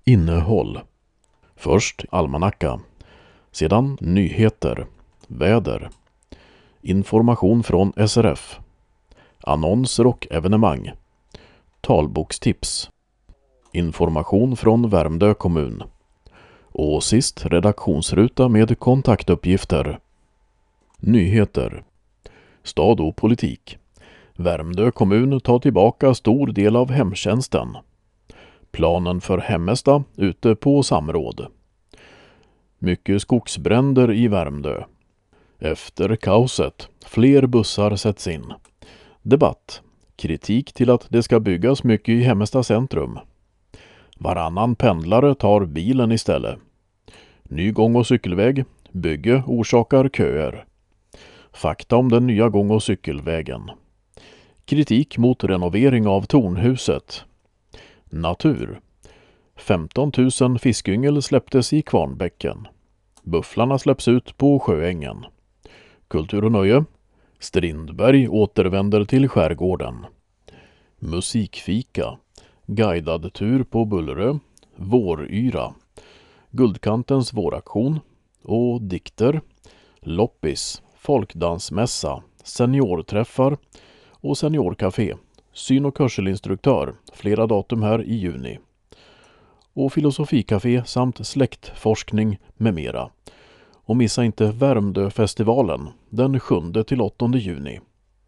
Innehåll. Först almanacka. Sedan nyheter, väder, information från SRF, annonser och evenemang, talbokstips, information från Värmdö kommun och sist redaktionsruta med kontaktuppgifter. Nyheter. Stad och politik. Värmdö kommun tar tillbaka stor del av hemtjänsten. Planen för Hemmesta ute på samråd. Mycket skogsbränder i Värmdö. Efter kaoset, fler bussar sätts in. Debatt. Kritik till att det ska byggas mycket i Hemmesta centrum. Varannan pendlare tar bilen istället. Ny gång- och cykelväg. Bygge orsakar köer. Fakta om den nya gång- och cykelvägen. Kritik mot renovering av Tornhuset. Natur. 15 000 fiskyngel släpptes i Kvarnbäcken. Bufflarna släpps ut på Sjöängen. Kultur och nöje. Strindberg återvänder till skärgården. Musikfika. Guidad tur på Bullerö. Våryra. Guldkantens våraktion. Och dikter. Loppis. Folkdansmässa. Seniorträffar. Och seniorcafé. Syn- och hörselinstruktör. Flera datum här i juni. Och filosofikafé samt släktforskning med mera. Och missa inte Värmdöfestivalen den 7-8 juni.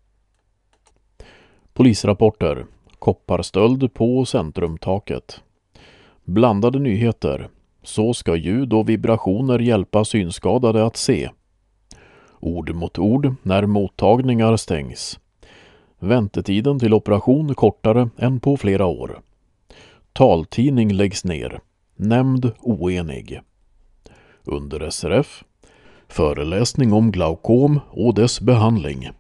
Polisrapporter. Kopparstöld på centrumtaket. Blandade nyheter. Så ska ljud och vibrationer hjälpa synskadade att se. Ord mot ord när mottagningar stängs. Väntetiden till operation kortare än på flera år. Taltidning läggs ner. Nämnd oenig. Under SRF. Föreläsning om glaukom och dess behandling.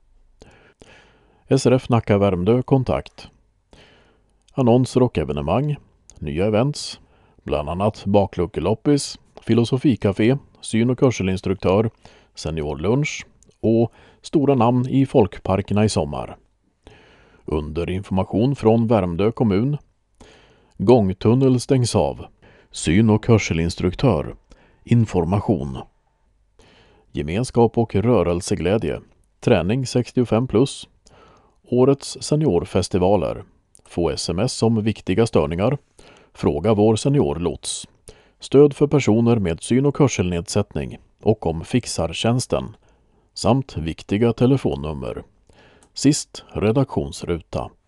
SRF Nacka Värmdö kontakt. Annonser och evenemang. Nya events. Bland annat bakluckeloppis, filosofikafé, syn- och hörselinstruktör, seniorlunch och stora namn i folkparkerna i sommar. Under information från Värmdö kommun. Gångtunnel stängs av. Syn- och hörselinstruktör. Information. Gemenskap och rörelseglädje. Träning 65+. Årets seniorfestivaler. Få sms om viktiga störningar. Fråga vår seniorlots. Stöd för personer med syn- och hörselnedsättning och om fixartjänsten. Samt viktiga telefonnummer. Sist redaktionsruta.